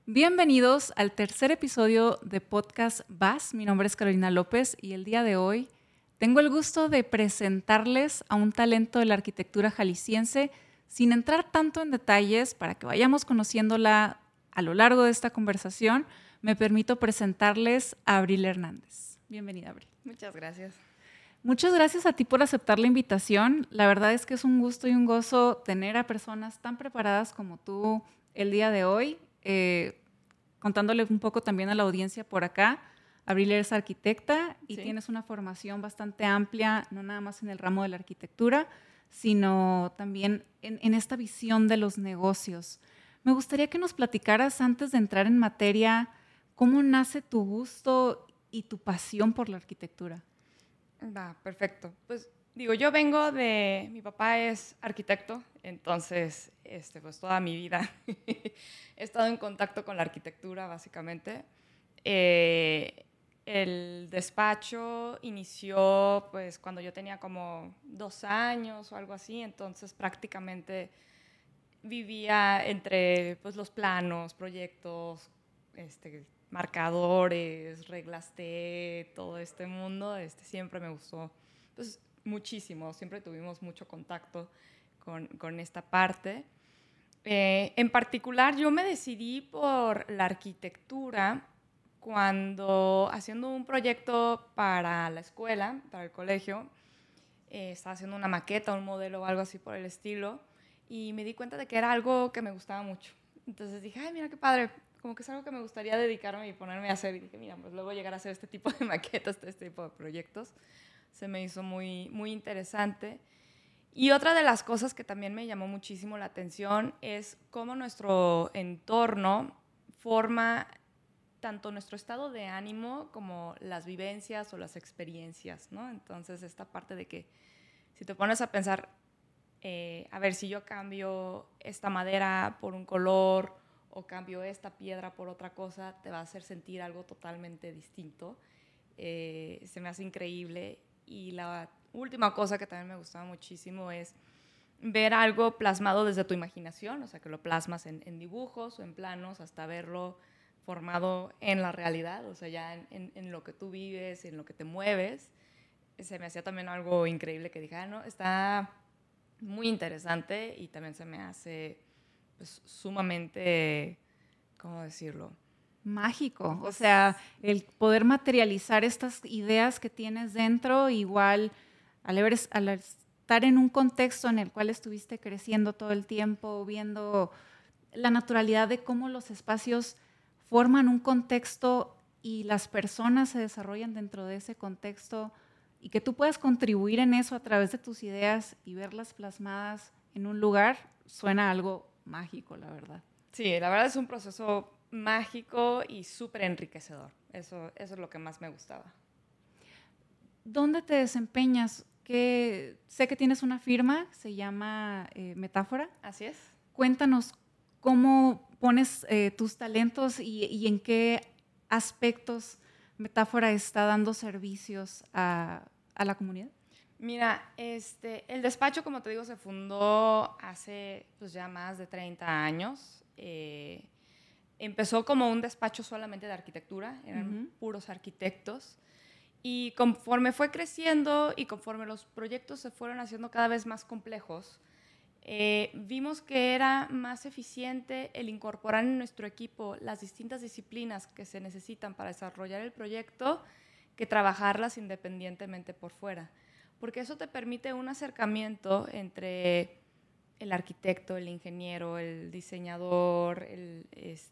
Bienvenidos al tercer episodio de Podcast VAS. Mi nombre es Carolina López y el día de hoy tengo el gusto de presentarles a un talento de la arquitectura jalisciense sin entrar tanto en detalles para que vayamos conociéndola a lo largo de esta conversación. Me permito presentarles a Abril Hernández. Bienvenida, Abril. Muchas gracias. Muchas gracias a ti por aceptar la invitación. La verdad es que es un gusto y un gozo tener a personas tan preparadas como tú el día de hoy. Contándole un poco también a la audiencia por acá, Abril eres arquitecta y tienes una formación bastante amplia, no nada más en el ramo de la arquitectura, sino también en esta visión de los negocios. Me gustaría que nos platicaras, antes de entrar en materia, cómo nace tu gusto y tu pasión por la arquitectura. Va, perfecto. Pues yo vengo de, mi papá es arquitecto, entonces pues toda mi vida he estado en contacto con la arquitectura básicamente. El despacho inició pues cuando yo tenía como 2 años o algo así, entonces prácticamente vivía entre pues, los planos, proyectos, marcadores, reglas T, todo este mundo. Siempre me gustó pues, muchísimo, siempre tuvimos mucho contacto con esta parte. En particular, yo me decidí por la arquitectura cuando haciendo un proyecto para la escuela, para el colegio, estaba haciendo una maqueta, un modelo o algo así por el estilo, y me di cuenta de que era algo que me gustaba mucho. Entonces dije, ay, mira qué padre, como que es algo que me gustaría dedicarme y ponerme a hacer. Y dije, mira, pues luego llegar a hacer este tipo de maquetas, este tipo de proyectos, se me hizo muy, muy interesante. Y otra de las cosas que también me llamó muchísimo la atención es cómo nuestro entorno forma tanto nuestro estado de ánimo como las vivencias o las experiencias, ¿no? Entonces, esta parte de que si te pones a pensar, a ver, si yo cambio esta madera por un color o cambio esta piedra por otra cosa, te va a hacer sentir algo totalmente distinto. Se me hace increíble. Y la última cosa que también me gustaba muchísimo es ver algo plasmado desde tu imaginación, o sea, que lo plasmas en dibujos o en planos hasta verlo formado en la realidad, o sea, ya en lo que tú vives, en lo que te mueves. Se me hacía también algo increíble que dije, no, está muy interesante y también se me hace pues, sumamente, ¿cómo decirlo? Mágico, Pues, o sea, el poder materializar estas ideas que tienes dentro, igual al estar en un contexto en el cual estuviste creciendo todo el tiempo, viendo la naturalidad de cómo los espacios forman un contexto y las personas se desarrollan dentro de ese contexto y que tú puedas contribuir en eso a través de tus ideas y verlas plasmadas en un lugar, suena algo mágico, la verdad. Sí, la verdad es un proceso mágico y súper enriquecedor. Eso es lo que más me gustaba. ¿Dónde te desempeñas? Sé que tienes una firma, se llama Metáfora. Así es. Cuéntanos cómo pones tus talentos y en qué aspectos Metáfora está dando servicios a la comunidad. Mira, el despacho, como te digo, se fundó hace pues, ya más de 30 años. Empezó como un despacho solamente de arquitectura, eran puros arquitectos. Y conforme fue creciendo y conforme los proyectos se fueron haciendo cada vez más complejos, vimos que era más eficiente el incorporar en nuestro equipo las distintas disciplinas que se necesitan para desarrollar el proyecto que trabajarlas independientemente por fuera. Porque eso te permite un acercamiento entre el arquitecto, el ingeniero, el diseñador, el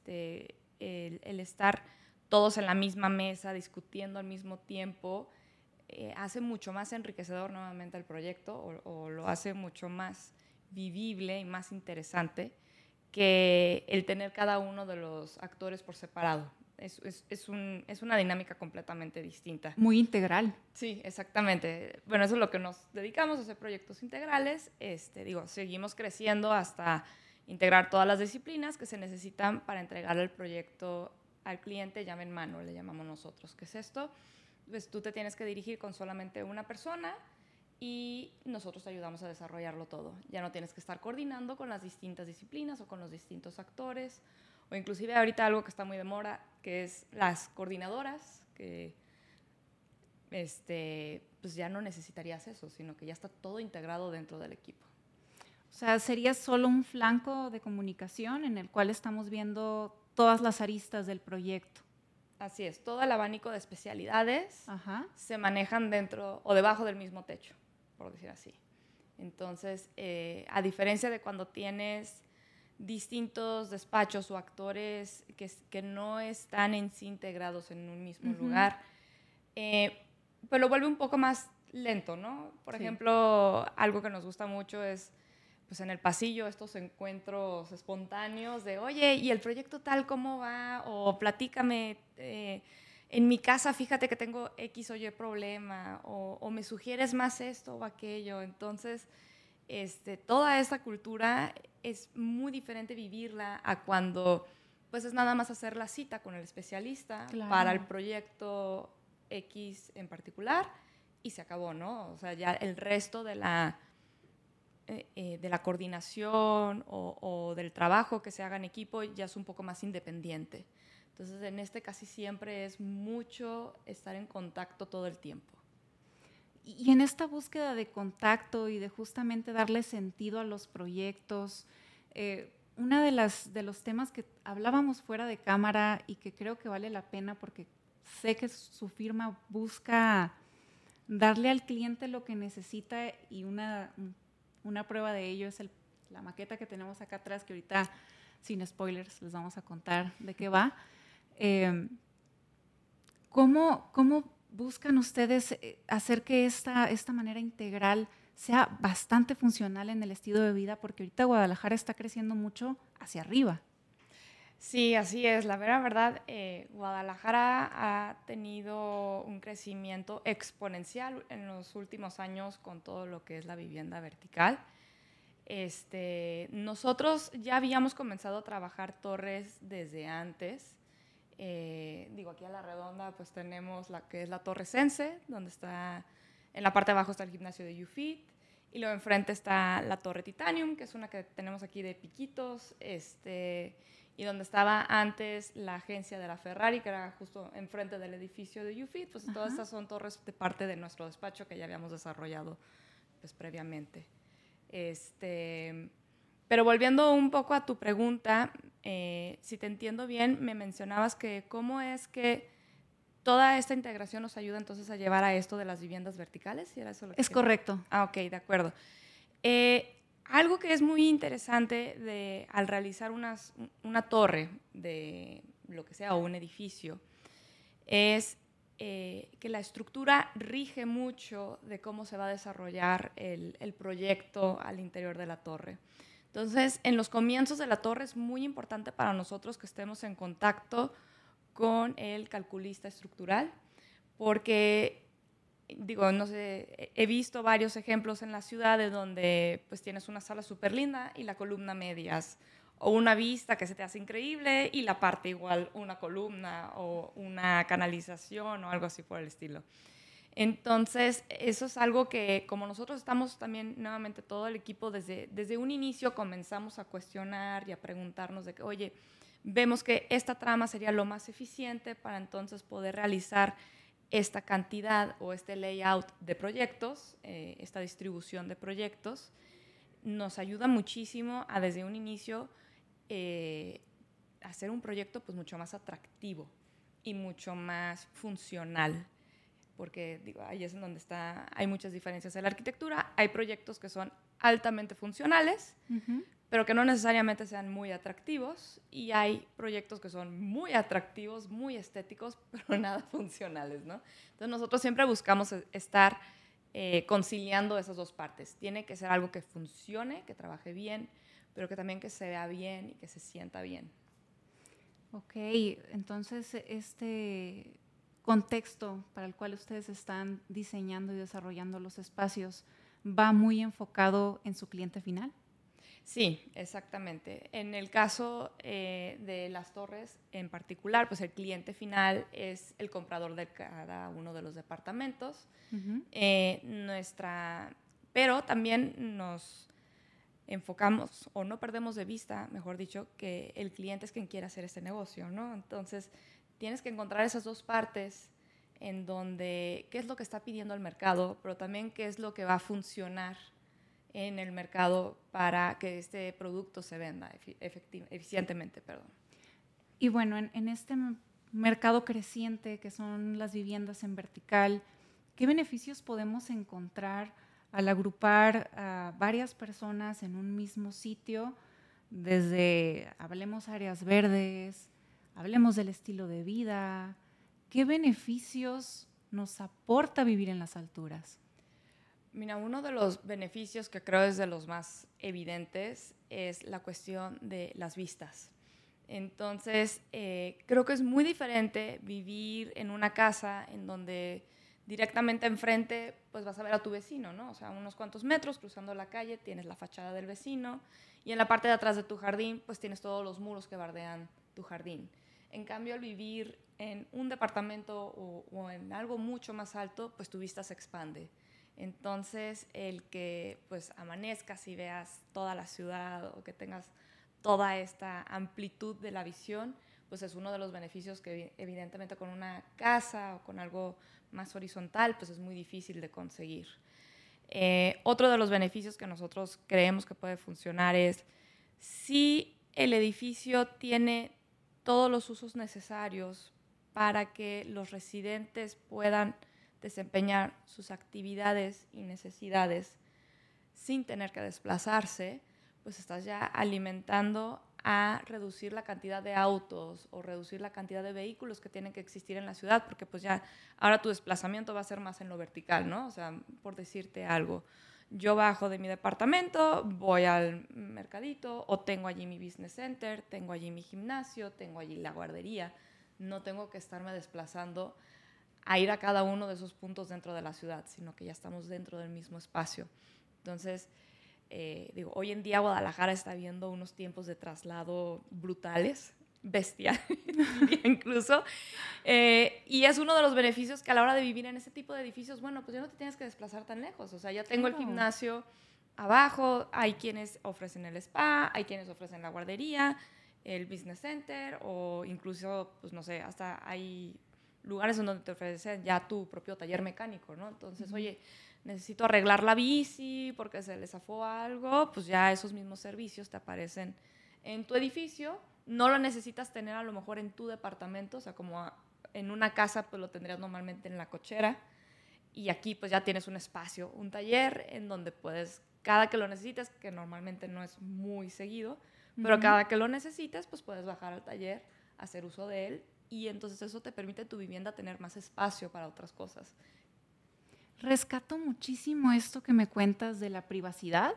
estar todos en la misma mesa discutiendo al mismo tiempo, hace mucho más enriquecedor nuevamente el proyecto o lo hace mucho más vivible y más interesante que el tener cada uno de los actores por separado. Es una dinámica completamente distinta. Muy integral. Sí, exactamente. Bueno, eso es lo que nos dedicamos, a hacer proyectos integrales. Seguimos creciendo hasta integrar todas las disciplinas que se necesitan para entregar el proyecto al cliente, llama en mano, le llamamos nosotros. ¿Qué es esto? Pues tú te tienes que dirigir con solamente una persona y nosotros te ayudamos a desarrollarlo todo. Ya no tienes que estar coordinando con las distintas disciplinas o con los distintos actores o inclusive ahorita algo que está muy de moda, que es las coordinadoras, que pues ya no necesitarías eso, sino que ya está todo integrado dentro del equipo. O sea, sería solo un flanco de comunicación en el cual estamos viendo todas las aristas del proyecto. Así es, todo el abanico de especialidades se manejan dentro o debajo del mismo techo, por decir así. Entonces, a diferencia de cuando tienes distintos despachos o actores que no están en sí integrados en un mismo lugar, pues lo vuelve un poco más lento, ¿no? Por ejemplo, algo que nos gusta mucho es pues en el pasillo estos encuentros espontáneos de, oye, ¿y el proyecto tal cómo va? O platícame, en mi casa fíjate que tengo X o Y problema, o me sugieres más esto o aquello. Entonces, toda esta cultura es muy diferente vivirla a cuando pues es nada más hacer la cita con el especialista para el proyecto X en particular y se acabó, ¿no? O sea, ya el resto de la coordinación o del trabajo que se haga en equipo ya es un poco más independiente. Entonces, en casi siempre es mucho estar en contacto todo el tiempo. Y en esta búsqueda de contacto y de justamente darle sentido a los proyectos, uno de los temas que hablábamos fuera de cámara y que creo que vale la pena porque sé que su firma busca darle al cliente lo que necesita y una prueba de ello es la maqueta que tenemos acá atrás, que ahorita, sin spoilers, les vamos a contar de qué va. ¿Cómo buscan ustedes hacer que esta manera integral sea bastante funcional en el estilo de vida? Porque ahorita Guadalajara está creciendo mucho hacia arriba. Sí, así es. La verdad, Guadalajara ha tenido un crecimiento exponencial en los últimos años con todo lo que es la vivienda vertical. Nosotros ya habíamos comenzado a trabajar torres desde antes. Aquí a la redonda pues tenemos la que es la Torre Sense, donde está, en la parte de abajo está el gimnasio de YouFit, y luego enfrente está la Torre Titanium, que es una que tenemos aquí de piquitos, y donde estaba antes la agencia de la Ferrari, que era justo enfrente del edificio de YouFit. Pues todas estas son torres de parte de nuestro despacho que ya habíamos desarrollado pues previamente. Pero volviendo un poco a tu pregunta, si te entiendo bien, me mencionabas que cómo es que toda esta integración nos ayuda entonces a llevar a esto de las viviendas verticales. ¿Sí era eso lo que es correcto. Ah, ok, de acuerdo. Algo que es muy interesante al realizar una torre de lo que sea o un edificio es que la estructura rige mucho de cómo se va a desarrollar el proyecto al interior de la torre. Entonces, en los comienzos de la torre es muy importante para nosotros que estemos en contacto con el calculista estructural, porque, no sé, he visto varios ejemplos en la ciudad de donde pues tienes una sala súper linda y la columna medias, o una vista que se te hace increíble y la parte igual una columna o una canalización o algo así por el estilo. Entonces, eso es algo que como nosotros estamos también, nuevamente todo el equipo, desde un inicio comenzamos a cuestionar y a preguntarnos de que, oye, vemos que esta trama sería lo más eficiente para entonces poder realizar esta cantidad o este layout de proyectos, esta distribución de proyectos, nos ayuda muchísimo a desde un inicio hacer un proyecto pues mucho más atractivo y mucho más funcional, porque ahí es en donde hay muchas diferencias en la arquitectura. Hay proyectos que son altamente funcionales, pero que no necesariamente sean muy atractivos, y hay proyectos que son muy atractivos, muy estéticos, pero nada funcionales, ¿no? Entonces nosotros siempre buscamos estar conciliando esas dos partes. Tiene que ser algo que funcione, que trabaje bien, pero que también que se vea bien y que se sienta bien. Ok, entonces este contexto para el cual ustedes están diseñando y desarrollando los espacios va muy enfocado en su cliente final. Sí, exactamente. En el caso de las torres en particular, pues el cliente final es el comprador de cada uno de los departamentos. Pero también enfocamos o no perdemos de vista, mejor dicho, que el cliente es quien quiere hacer este negocio, ¿no? Entonces, tienes que encontrar esas dos partes en donde qué es lo que está pidiendo el mercado, pero también qué es lo que va a funcionar en el mercado para que este producto se venda eficientemente. Perdón. Y bueno, en este mercado creciente que son las viviendas en vertical, ¿qué beneficios podemos encontrar al agrupar a varias personas en un mismo sitio? Desde, hablemos áreas verdes, hablemos del estilo de vida. ¿Qué beneficios nos aporta vivir en las alturas? Mira, uno de los beneficios que creo es de los más evidentes es la cuestión de las vistas. Entonces, creo que es muy diferente vivir en una casa en donde directamente enfrente pues vas a ver a tu vecino, ¿no? O sea, unos cuantos metros cruzando la calle tienes la fachada del vecino y en la parte de atrás de tu jardín pues tienes todos los muros que bordean tu jardín. En cambio, al vivir en un departamento o en algo mucho más alto, pues tu vista se expande. Entonces, el que pues amanezcas y veas toda la ciudad o que tengas toda esta amplitud de la visión, pues es uno de los beneficios que evidentemente con una casa o con algo más horizontal, pues es muy difícil de conseguir. Otro de los beneficios que nosotros creemos que puede funcionar es si el edificio tiene todos los usos necesarios para que los residentes puedan desempeñar sus actividades y necesidades sin tener que desplazarse, pues estás ya alimentando a reducir la cantidad de autos o reducir la cantidad de vehículos que tienen que existir en la ciudad, porque pues ya ahora tu desplazamiento va a ser más en lo vertical, ¿no? O sea, por decirte algo, yo bajo de mi departamento, voy al mercadito o tengo allí mi business center, tengo allí mi gimnasio, tengo allí la guardería, no tengo que estarme desplazando a ir a cada uno de esos puntos dentro de la ciudad, sino que ya estamos dentro del mismo espacio. Entonces, hoy en día Guadalajara está viendo unos tiempos de traslado brutales, bestiales, diría incluso, y es uno de los beneficios que a la hora de vivir en ese tipo de edificios, bueno, pues ya no te tienes que desplazar tan lejos, o sea, ya tengo el gimnasio abajo, hay quienes ofrecen el spa, hay quienes ofrecen la guardería, el business center, o incluso, pues no sé, hasta hay lugares en donde te ofrecen ya tu propio taller mecánico, ¿no? Entonces, oye, necesito arreglar la bici porque se le zafó algo, pues ya esos mismos servicios te aparecen en tu edificio. No lo necesitas tener a lo mejor en tu departamento, o sea, como en una casa pues lo tendrías normalmente en la cochera, y aquí pues ya tienes un espacio, un taller en donde puedes, cada que lo necesites, que normalmente no es muy seguido, pero cada que lo necesites pues puedes bajar al taller, hacer uso de él, y entonces eso te permite tu vivienda tener más espacio para otras cosas. Rescato muchísimo esto que me cuentas de la privacidad.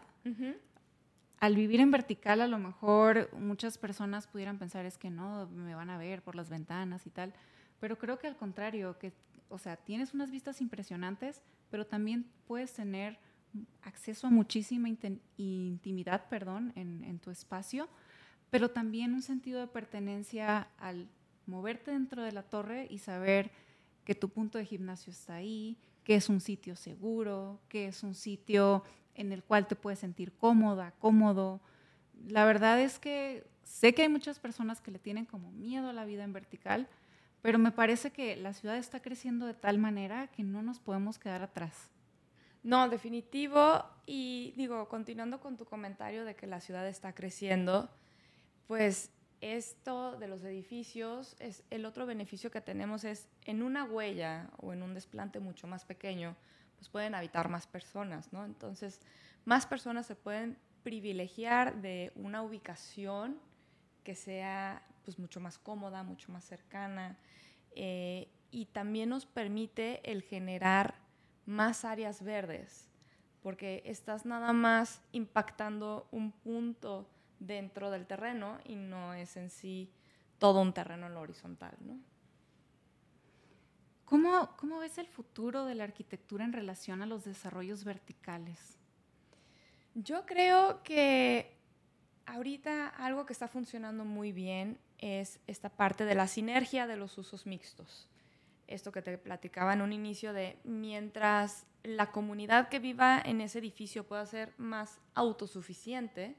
Al vivir en vertical, a lo mejor muchas personas pudieran pensar es que no, me van a ver por las ventanas y tal, pero creo que al contrario, que, o sea, tienes unas vistas impresionantes, pero también puedes tener acceso a muchísima intimidad, perdón, en tu espacio, pero también un sentido de pertenencia al moverte dentro de la torre y saber que tu punto de gimnasio está ahí, que es un sitio seguro, que es un sitio en el cual te puedes sentir cómoda, cómodo. La verdad es que sé que hay muchas personas que le tienen como miedo a la vida en vertical, pero me parece que la ciudad está creciendo de tal manera que no nos podemos quedar atrás. No, definitivo. Y digo, continuando con tu comentario de que la ciudad está creciendo, pues esto de los edificios, es el otro beneficio que tenemos es en una huella o en un desplante mucho más pequeño, pues pueden habitar más personas, ¿no? Entonces, más personas se pueden privilegiar de una ubicación que sea pues mucho más cómoda, mucho más cercana, y también nos permite el generar más áreas verdes, porque estás nada más impactando un punto dentro del terreno y no es en sí todo un terreno en lo horizontal, ¿no? ¿Cómo ves el futuro de la arquitectura en relación a los desarrollos verticales? Yo creo que ahorita algo que está funcionando muy bien es esta parte de la sinergia de los usos mixtos. Esto que te platicaba en un inicio de mientras la comunidad que viva en ese edificio pueda ser más autosuficiente,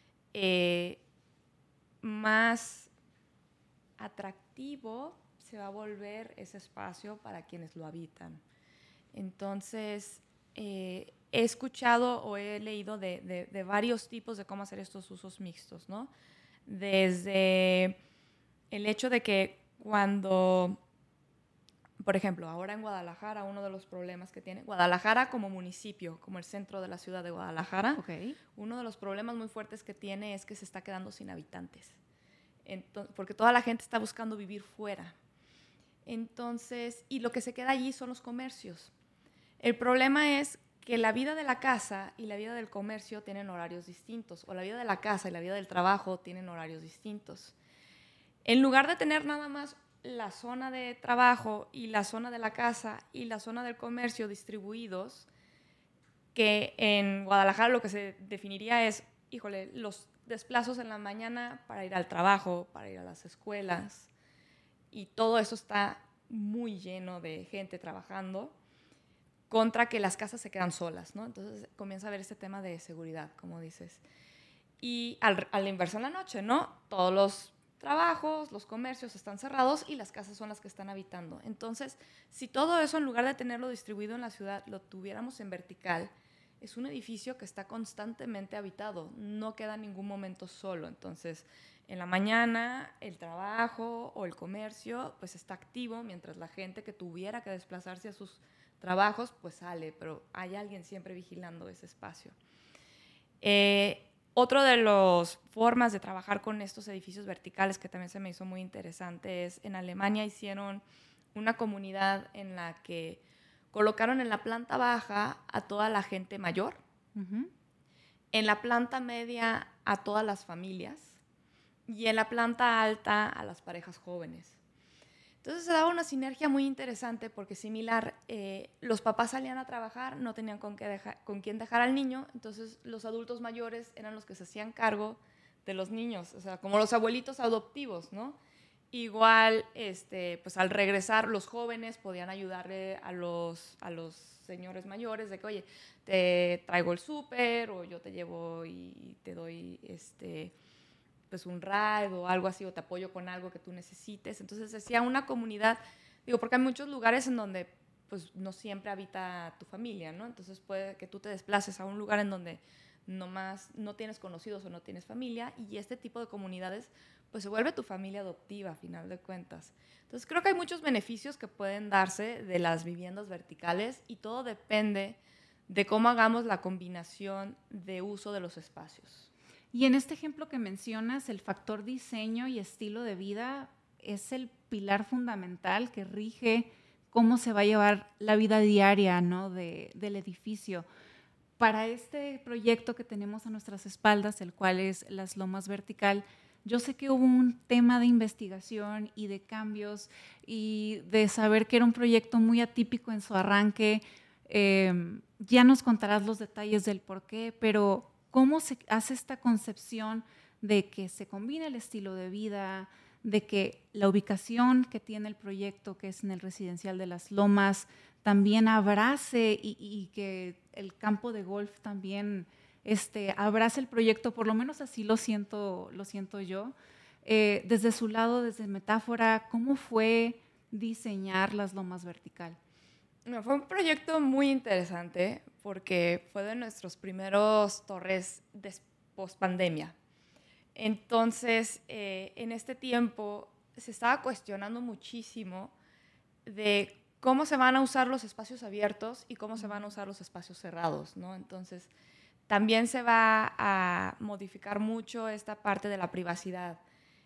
más atractivo se va a volver ese espacio para quienes lo habitan. Entonces, he escuchado o he leído de varios tipos de cómo hacer estos usos mixtos, ¿no? Desde el hecho de que cuando, por ejemplo, ahora en Guadalajara, uno de los problemas que tiene Guadalajara como municipio, como el centro de la ciudad de Guadalajara, uno de los problemas muy fuertes que tiene es que se está quedando sin habitantes. Porque toda la gente está buscando vivir fuera. Entonces, y lo que se queda allí son los comercios. El problema es que la vida de la casa y la vida del comercio tienen horarios distintos, o la vida de la casa y la vida del trabajo tienen horarios distintos. En lugar de tener nada más la zona de trabajo y la zona de la casa y la zona del comercio distribuidos, que en Guadalajara lo que se definiría es, híjole, los desplazos en la mañana para ir al trabajo, para ir a las escuelas, y todo eso está muy lleno de gente trabajando, contra que las casas se quedan solas, ¿no? Entonces comienza a haber este tema de seguridad, como dices. Y a la inversa en la noche, ¿no? Todos los trabajos, los comercios están cerrados y las casas son las que están habitando. Entonces, si todo eso, en lugar de tenerlo distribuido en la ciudad, lo tuviéramos en vertical, es un edificio que está constantemente habitado, no queda en ningún momento solo. Entonces, en la mañana, el trabajo o el comercio, pues está activo, mientras la gente que tuviera que desplazarse a sus trabajos, pues sale, pero hay alguien siempre vigilando ese espacio. Otro de las formas de trabajar con estos edificios verticales que también se me hizo muy interesante es, en Alemania hicieron una comunidad en la que colocaron en la planta baja a toda la gente mayor, en la planta media a todas las familias y en la planta alta a las parejas jóvenes. Entonces se daba una sinergia muy interesante porque similar, los papás salían a trabajar, no tenían con quién dejar al niño, entonces los adultos mayores eran los que se hacían cargo de los niños, o sea, como los abuelitos adoptivos, ¿no? Igual, pues al regresar, los jóvenes podían ayudarle a los señores mayores de que, oye, te traigo el súper o yo te llevo y te doy pues un ride o algo así, o te apoyo con algo que tú necesites. Entonces se hacía una comunidad, digo, porque hay muchos lugares en donde pues no siempre habita tu familia, ¿no? Entonces puede que tú te desplaces a un lugar en donde nomás no tienes conocidos o no tienes familia, y este tipo de comunidades pues se vuelve tu familia adoptiva a final de cuentas. Entonces creo que hay muchos beneficios que pueden darse de las viviendas verticales y todo depende de cómo hagamos la combinación de uso de los espacios. Y en este ejemplo que mencionas, el factor diseño y estilo de vida es el pilar fundamental que rige cómo se va a llevar la vida diaria, ¿no? del edificio. Para este proyecto que tenemos a nuestras espaldas, el cual es Las Lomas Vertical, yo sé que hubo un tema de investigación y de cambios y de saber que era un proyecto muy atípico en su arranque. Ya nos contarás los detalles del por qué, pero ¿cómo se hace esta concepción de que se combina el estilo de vida, de que la ubicación que tiene el proyecto, que es en el residencial de Las Lomas, también abrace y que el campo de golf también abrace el proyecto? Por lo menos así lo siento yo. Desde su lado, desde Metáfora, ¿cómo fue diseñar Las Lomas Vertical? No, fue un proyecto muy interesante porque fue de nuestros primeros torres post pandemia. Entonces, en este tiempo se estaba cuestionando muchísimo de cómo se van a usar los espacios abiertos y cómo se van a usar los espacios cerrados, ¿no? Entonces, también se va a modificar mucho esta parte de la privacidad,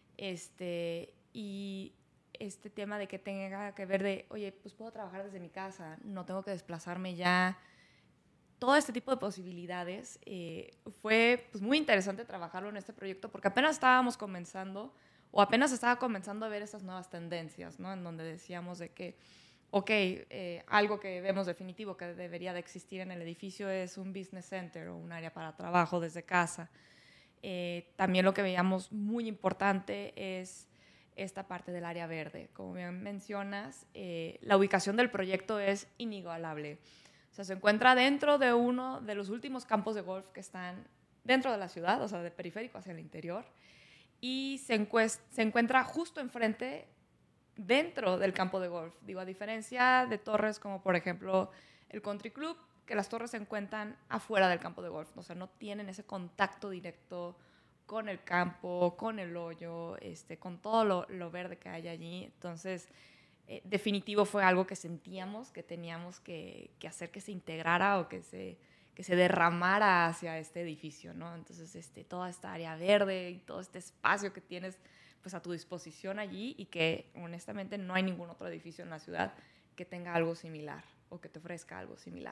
y este tema de que tenga que ver de, oye, pues puedo trabajar desde mi casa, no tengo que desplazarme ya. Todo este tipo de posibilidades, fue pues, muy interesante trabajarlo en este proyecto porque apenas estábamos comenzando o apenas estaba comenzando a ver esas nuevas tendencias, ¿no? En donde decíamos de que, ok, algo que vemos definitivo que debería de existir en el edificio es un business center o un área para trabajo desde casa. También lo que veíamos muy importante es esta parte del área verde. Como bien mencionas, la ubicación del proyecto es inigualable. O sea, se encuentra dentro de uno de los últimos campos de golf que están dentro de la ciudad, o sea, de periférico hacia el interior, y se encuentra justo enfrente, dentro del campo de golf. Digo, a diferencia de torres como, por ejemplo, el Country Club, que las torres se encuentran afuera del campo de golf, o sea, no tienen ese contacto directo con el campo, con el hoyo, con todo lo verde que hay allí. Entonces, definitivo fue algo que sentíamos que teníamos que hacer que se integrara o que se derramara hacia este edificio, ¿no? Entonces, toda esta área verde y todo este espacio que tienes pues, a tu disposición allí y que honestamente no hay ningún otro edificio en la ciudad que tenga algo similar o que te ofrezca algo similar.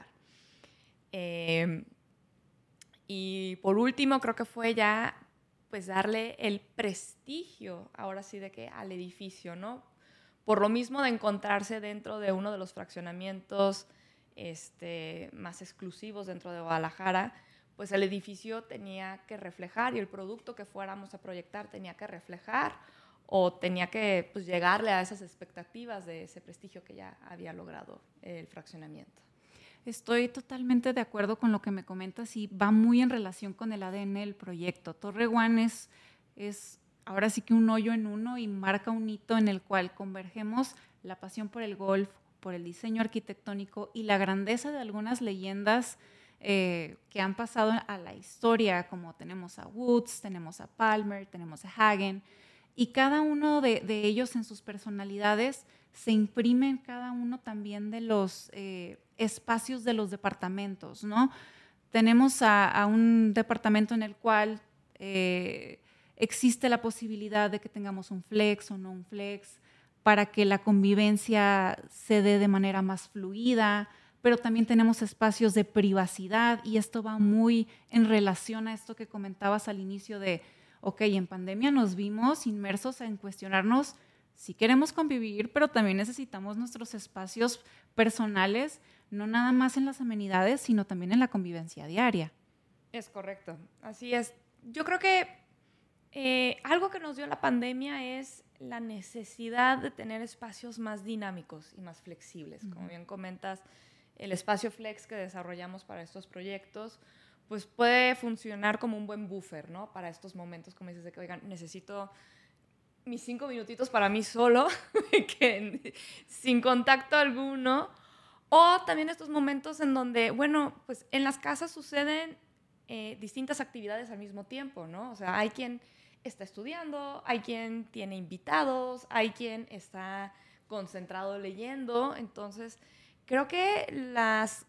Y por último, creo que fue ya pues darle el prestigio, ahora sí, de que al edificio, ¿no? Por lo mismo de encontrarse dentro de uno de los fraccionamientos más exclusivos dentro de Guadalajara, pues el edificio tenía que reflejar y el producto que fuéramos a proyectar tenía que reflejar o tenía que pues, llegarle a esas expectativas de ese prestigio que ya había logrado el fraccionamiento. Estoy totalmente de acuerdo con lo que me comentas y va muy en relación con el ADN del proyecto. Torre One es ahora sí que un hoyo en uno y marca un hito en el cual convergemos la pasión por el golf, por el diseño arquitectónico y la grandeza de algunas leyendas que han pasado a la historia, como tenemos a Woods, tenemos a Palmer, tenemos a Hagen, y cada uno de ellos en sus personalidades se imprime en cada uno también de los espacios de los departamentos, ¿no? Tenemos a un departamento en el cual existe la posibilidad de que tengamos un flex o no un flex para que la convivencia se dé de manera más fluida, pero también tenemos espacios de privacidad y esto va muy en relación a esto que comentabas al inicio de, ok, en pandemia nos vimos inmersos en cuestionarnos si queremos convivir, pero también necesitamos nuestros espacios personales, no nada más en las amenidades, sino también en la convivencia diaria. Es correcto, así es. Yo creo que algo que nos dio la pandemia es la necesidad de tener espacios más dinámicos y más flexibles. Como bien comentas, el espacio flex que desarrollamos para estos proyectos pues puede funcionar como un buen buffer, ¿no? Para estos momentos, como dices, de que, oigan, necesito mis 5 minutitos para mí solo, sin contacto alguno. O también estos momentos en donde, bueno, pues en las casas suceden distintas actividades al mismo tiempo, ¿no? O sea, hay quien está estudiando, hay quien tiene invitados, hay quien está concentrado leyendo. Entonces, creo que las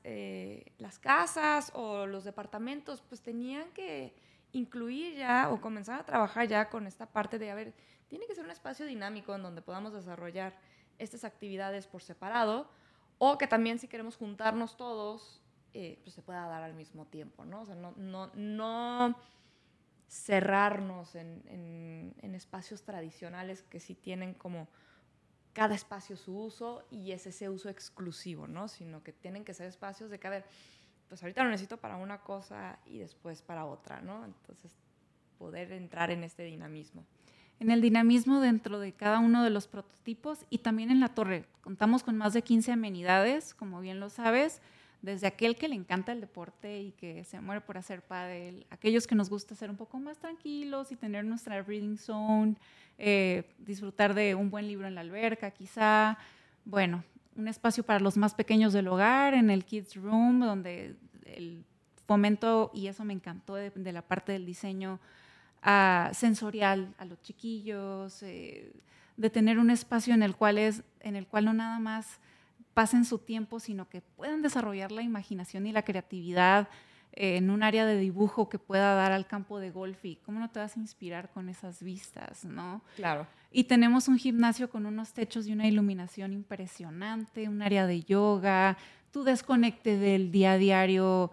casas o los departamentos pues tenían que incluir ya o comenzar a trabajar ya con esta parte de, a ver, tiene que ser un espacio dinámico en donde podamos desarrollar estas actividades por separado o que también si queremos juntarnos todos, pues se pueda dar al mismo tiempo, ¿no? O sea, no cerrarnos en espacios tradicionales que sí tienen como cada espacio su uso y es ese uso exclusivo, ¿no? Sino que tienen que ser espacios de que, a ver, pues ahorita lo necesito para una cosa y después para otra, ¿no? Entonces, poder entrar en este dinamismo. En el dinamismo dentro de cada uno de los prototipos y también en la torre. Contamos con más de 15 amenidades, como bien lo sabes, desde aquel que le encanta el deporte y que se muere por hacer pádel, aquellos que nos gusta ser un poco más tranquilos y tener nuestra reading zone, disfrutar de un buen libro en la alberca quizá, bueno, un espacio para los más pequeños del hogar, en el Kids Room, donde el fomento, y eso me encantó de la parte del diseño, sensorial a los chiquillos, de tener un espacio en el cual no nada más pasen su tiempo, sino que puedan desarrollar la imaginación y la creatividad en un área de dibujo que pueda dar al campo de golf y cómo no te vas a inspirar con esas vistas, ¿no? Claro. Y tenemos un gimnasio con unos techos y una iluminación impresionante, un área de yoga, tu desconecte del día a diario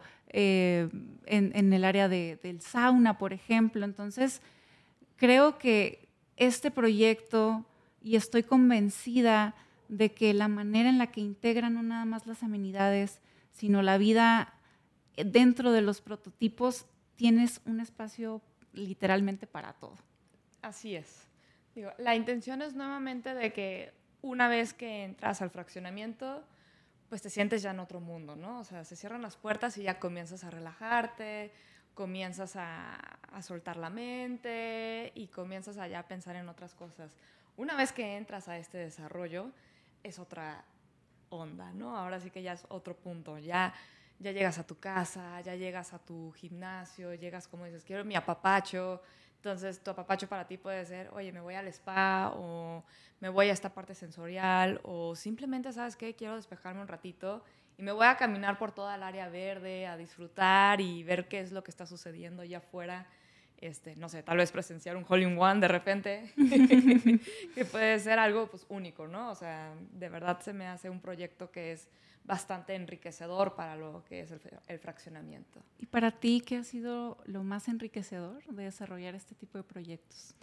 en el área del sauna, por ejemplo. Entonces, creo que este proyecto, y estoy convencida de que la manera en la que integran no nada más las amenidades, sino la vida dentro de los prototipos, tienes un espacio literalmente para todo. Así es. Digo, la intención es nuevamente de que una vez que entras al fraccionamiento, pues te sientes ya en otro mundo, ¿no? O sea, se cierran las puertas y ya comienzas a relajarte, comienzas a soltar la mente y comienzas a ya pensar en otras cosas. Una vez que entras a este desarrollo, es otra onda, ¿no? Ahora sí que ya es otro punto. Ya llegas a tu casa, ya llegas a tu gimnasio, llegas como dices, quiero mi apapacho. Entonces, tu apapacho para ti puede ser, oye, me voy al spa o me voy a esta parte sensorial o simplemente, ¿sabes qué? Quiero despejarme un ratito y me voy a caminar por toda el área verde, a disfrutar y ver qué es lo que está sucediendo allá afuera. No sé, tal vez presenciar un hole-in-one de repente, que puede ser algo pues único, ¿no? O sea, de verdad se me hace un proyecto que es bastante enriquecedor para lo que es el fraccionamiento. ¿Y para ti qué ha sido lo más enriquecedor de desarrollar este tipo de proyectos?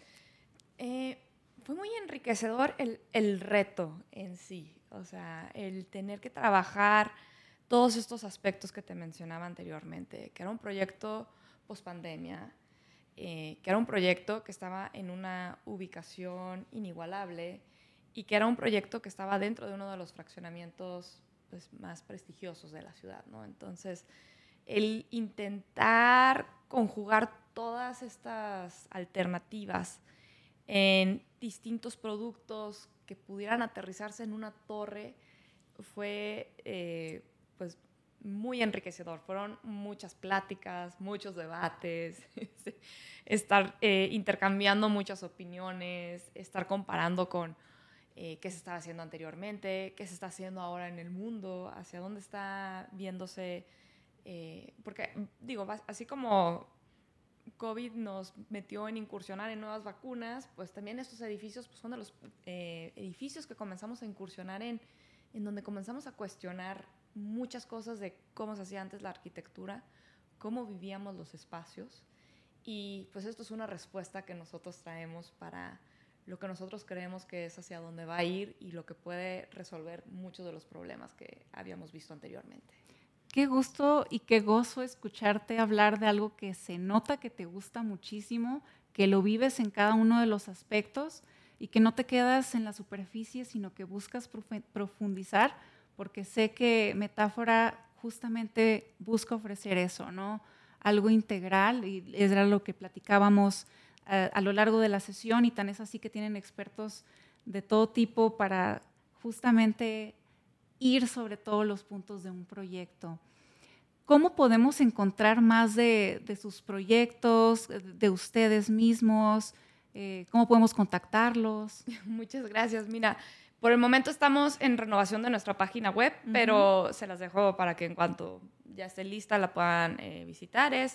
Fue muy enriquecedor el reto en sí, o sea, el tener que trabajar todos estos aspectos que te mencionaba anteriormente, que era un proyecto post-pandemia, que era un proyecto que estaba en una ubicación inigualable y que era un proyecto que estaba dentro de uno de los fraccionamientos pues, más prestigiosos de la ciudad, ¿no? Entonces, el intentar conjugar todas estas alternativas en distintos productos que pudieran aterrizarse en una torre fue pues muy enriquecedor. Fueron muchas pláticas, muchos debates, estar intercambiando muchas opiniones, estar comparando con qué se estaba haciendo anteriormente, qué se está haciendo ahora en el mundo, hacia dónde está viéndose. Porque, digo, así como COVID nos metió en incursionar en nuevas vacunas, pues también estos edificios pues, son de los edificios que comenzamos a incursionar en donde comenzamos a cuestionar muchas cosas de cómo se hacía antes la arquitectura, cómo vivíamos los espacios, y pues esto es una respuesta que nosotros traemos para lo que nosotros creemos que es hacia dónde va a ir y lo que puede resolver muchos de los problemas que habíamos visto anteriormente. Qué gusto y qué gozo escucharte hablar de algo que se nota que te gusta muchísimo, que lo vives en cada uno de los aspectos y que no te quedas en la superficie, sino que buscas profundizar, porque sé que Metáfora justamente busca ofrecer eso, ¿no? Algo integral, y era lo que platicábamos a lo largo de la sesión, y tan es así que tienen expertos de todo tipo para justamente ir sobre todos los puntos de un proyecto. ¿Cómo podemos encontrar más de sus proyectos, de ustedes mismos? ¿Cómo podemos contactarlos? Muchas gracias. Mira, por el momento estamos en renovación de nuestra página web, pero se las dejo para que en cuanto ya esté lista la puedan visitar. Es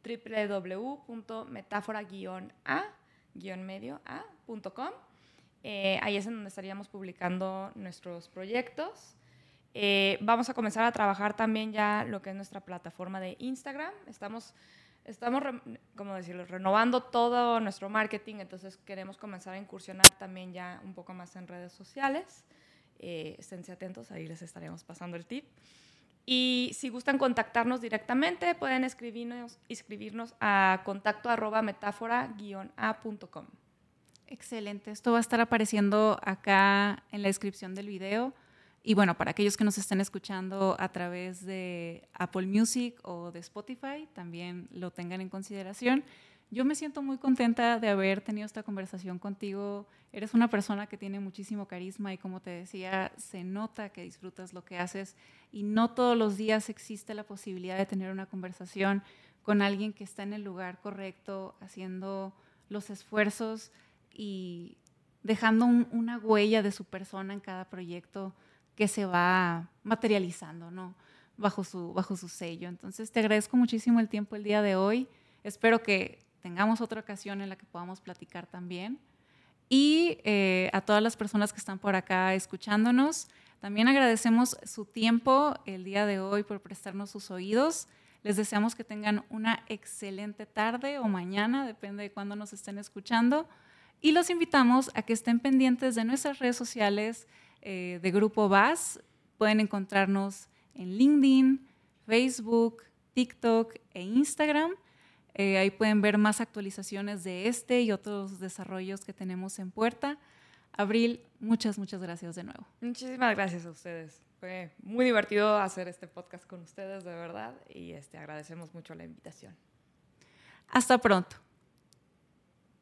www.metáfora-a-medio-a.com. Ahí es en donde estaríamos publicando nuestros proyectos. Vamos a comenzar a trabajar también ya lo que es nuestra plataforma de Instagram. Estamos ¿cómo decirlo? Renovando todo nuestro marketing, entonces queremos comenzar a incursionar también ya un poco más en redes sociales. Esténse atentos, ahí les estaremos pasando el tip. Y si gustan contactarnos directamente, pueden escribirnos a contacto@metáfora-a.com. Excelente, esto va a estar apareciendo acá en la descripción del video. Y bueno, para aquellos que nos estén escuchando a través de Apple Music o de Spotify, también lo tengan en consideración. Yo me siento muy contenta de haber tenido esta conversación contigo. Eres una persona que tiene muchísimo carisma y, como te decía, se nota que disfrutas lo que haces, y no todos los días existe la posibilidad de tener una conversación con alguien que está en el lugar correcto, haciendo los esfuerzos y dejando una huella de su persona en cada proyecto que se va materializando, ¿no? bajo su sello. Entonces, te agradezco muchísimo el tiempo el día de hoy. Espero que tengamos otra ocasión en la que podamos platicar también. Y a todas las personas que están por acá escuchándonos, también agradecemos su tiempo el día de hoy por prestarnos sus oídos. Les deseamos que tengan una excelente tarde o mañana, depende de cuándo nos estén escuchando. Y los invitamos a que estén pendientes de nuestras redes sociales de Grupo VAS. Pueden encontrarnos en LinkedIn, Facebook, TikTok e Instagram. Ahí pueden ver más actualizaciones de este y otros desarrollos que tenemos en puerta. Abril, muchas gracias de nuevo. Muchísimas gracias a ustedes. Fue muy divertido hacer este podcast con ustedes, de verdad, y agradecemos mucho la invitación. Hasta pronto.